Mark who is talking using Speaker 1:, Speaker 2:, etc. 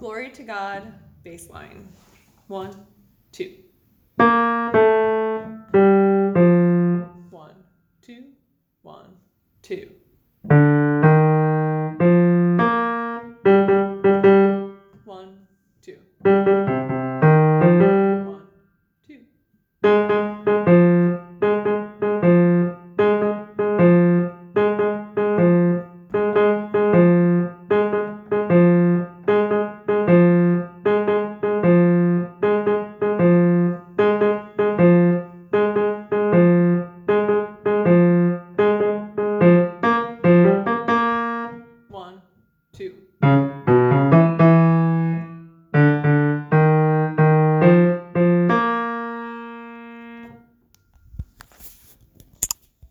Speaker 1: Glory to God bass line. 1, 2. 1, 2, 1, 2.